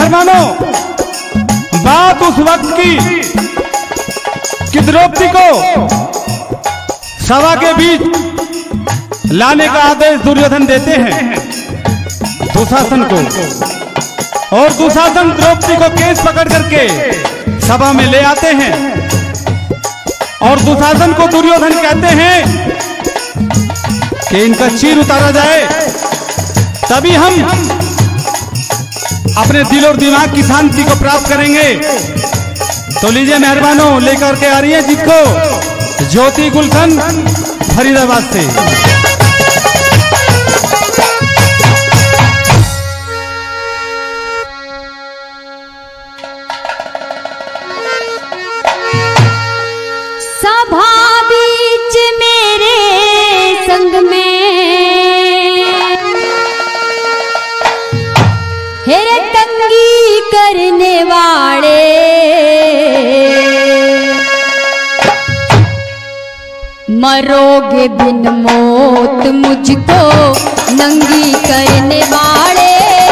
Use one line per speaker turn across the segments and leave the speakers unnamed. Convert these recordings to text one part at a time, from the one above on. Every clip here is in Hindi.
मेहरबानों, बात उस वक्त की कि द्रौपदी को सभा के बीच लाने का आदेश दुर्योधन देते हैं दुशासन को, और दुशासन द्रौपदी को केस पकड़ करके सभा में ले आते हैं और दुशासन को दुर्योधन कहते हैं कि इनका चीर उतारा जाए, तभी हम अपने दिल और दिमाग की शांति को प्राप्त करेंगे। तो लीजिए मेहरबानों, लेकर के आ रही है जीत को ज्योति गुलशन फरीदाबाद से।
सभा बीच मेरे संग में हेरे तंगी करने वाले, मरोगे बिन मौत मुझको नंगी करने वाले,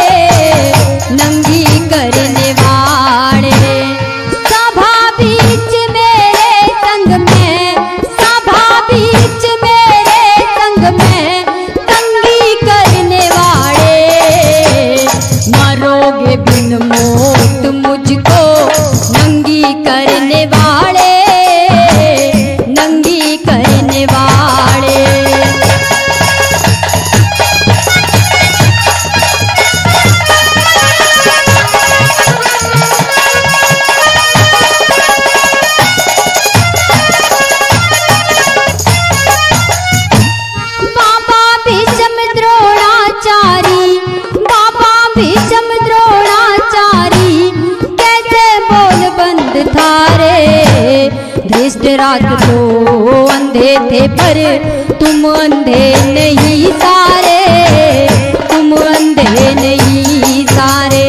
नंगी करने वाले। सभा बीच मेरे संग में, सभा बीच मेरे संग में तंगी करने वाले, मरोगे बिन मौत मुझको नंगी करने वाले, नंगी करने वाले। बाबा भीष्म द्रोणाचारी, बाबा भीष्म द्रोणाचारी कैसे बोल बंद थारे। धृतराष्ट्र तो अंधे थे पर तुम अंधे नहीं सारे, तुम अंधे नहीं सारे।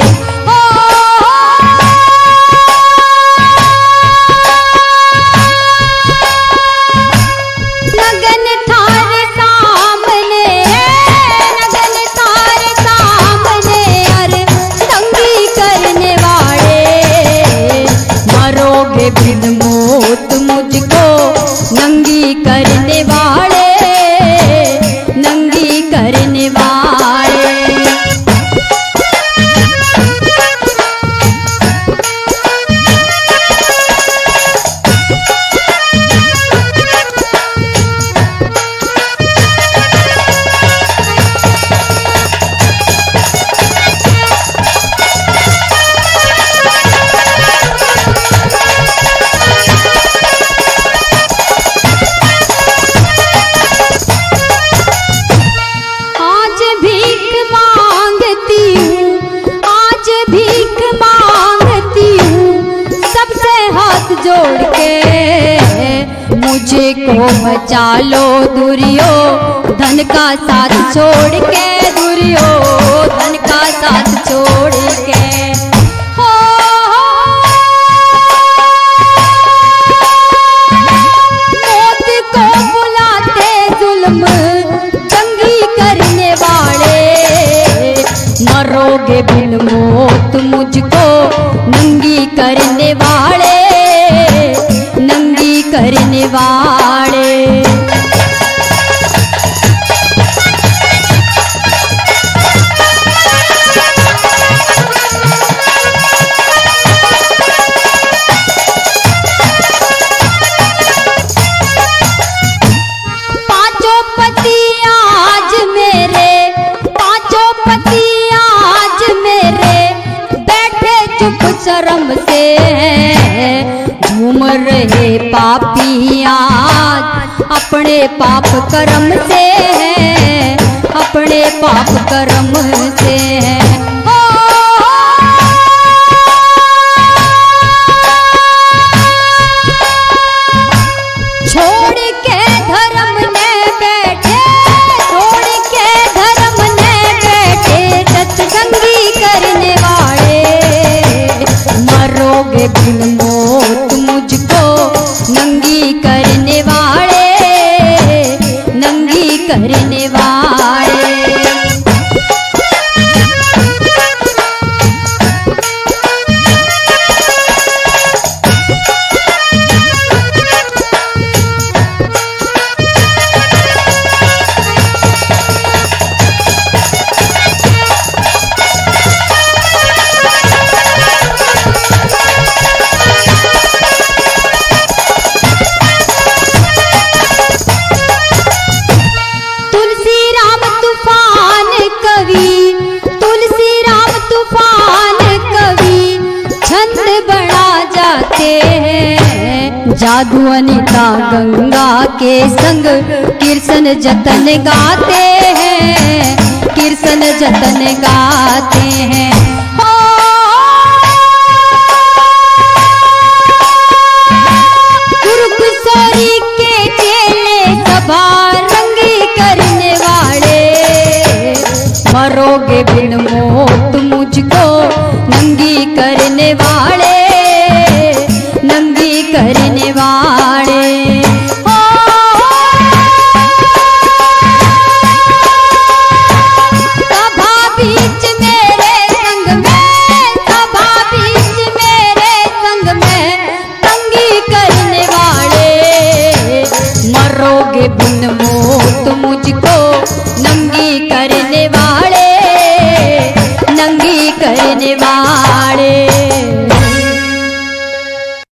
नगन थारे सामने, नगन थारे सामने अरे तंगी करने वाले, मरोगे बिन मौत मुझको नंगी करने वाले, नंगी करने वाले। आज भीख मांगती हूँ, आज भीख मांगती हूँ सबसे हाथ जोड़ के, मुझे को बचा लो दुर्योधन का साथ छोड़ के, दुर्योधन का साथ छोड़ के। मौत को बुलाते जुल्म तंगी करने वाले, मरोगे बिन मौत मुझको नंगी करने वाले, नंगी करने वाले। पांचों पति आज मेरे, पांचों पति आज मेरे बैठे चुप शर्म से, झूम रहे पापी आज अपने पाप कर्म से, अपने पाप कर्म से। छोड़ के धर्म ने बैठे, छोड़ के धर्म ने बैठे सत्संगी करने वाले, मरोगे बिन मौत मुझको नंगी करने वाले, नंगी करने वाले। छंद बना जाते हैं। जादू अनीता गंगा के संग कृष्ण जतन गाते हैं, कृष्ण जतन गाते हैं। गुरु किशोरी के चेले सभा रंगी करने वाले, मरोगे बिन मौत मुझको नंगी करने वाले, नंगी करने वाले। सभा बीच मेरे संग में, सभा बीच मेरे संग में नंगी करने वाले, मरोगे बिन मौत मुझको